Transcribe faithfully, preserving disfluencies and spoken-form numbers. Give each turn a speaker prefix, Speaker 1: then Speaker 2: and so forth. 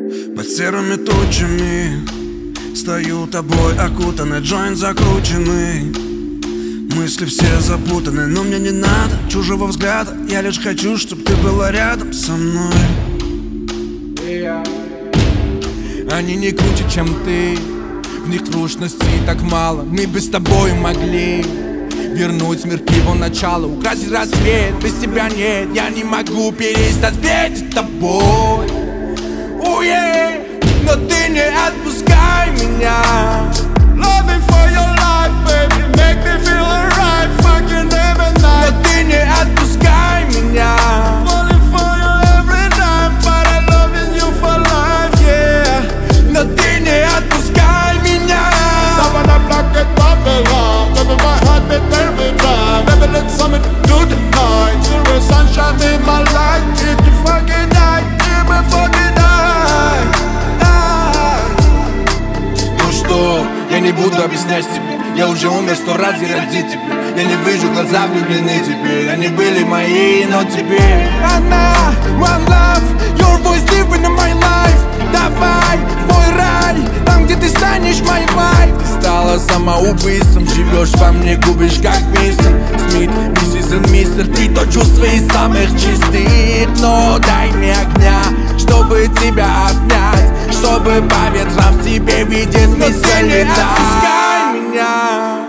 Speaker 1: Под серыми тучами стою тобой окутанный, джойнт закрученный. Мысли все запутаны, но мне не надо чужого взгляда. Я лишь хочу, чтоб ты была рядом со мной.
Speaker 2: Они не круче, чем ты, в них трушностей так мало. Мы бы с тобой могли вернуть мир к его началу, украсить рассвет. Без тебя нет, я не могу перестать петь с тобой. Oh, yeah. Но ты не отпускай меня.
Speaker 3: Loving for your life, baby, make me feel alright, fucking every night.
Speaker 2: Но ты не отпускай меня.
Speaker 3: Falling for you every time, but I'm loving you for life, yeah.
Speaker 2: Но ты не отпускай меня.
Speaker 3: Now when I block it off the line, baby, my heart beat very dry. Baby, let's summit do tonight. There is sunshine in my life, it's the fucking night, it's my fucking night, night.
Speaker 2: Ну что, я не буду объяснять тебе, я уже умер сто раз ради тебя. Я не вижу, глаза влюблены теперь. Они были мои, но теперь она, one love, your voice living in my life. Давай в мой рай, там, где ты станешь моей вайф. Ты стала самоубийством, живешь во мне, губишь как мистер Смит, миссис и мистер. Ты то чувство из самых чистых. Но дай мне огня, чтобы тебя обнять, чтобы по ветрам в тебе видеть смысл летать. Но ты не отпускай меня.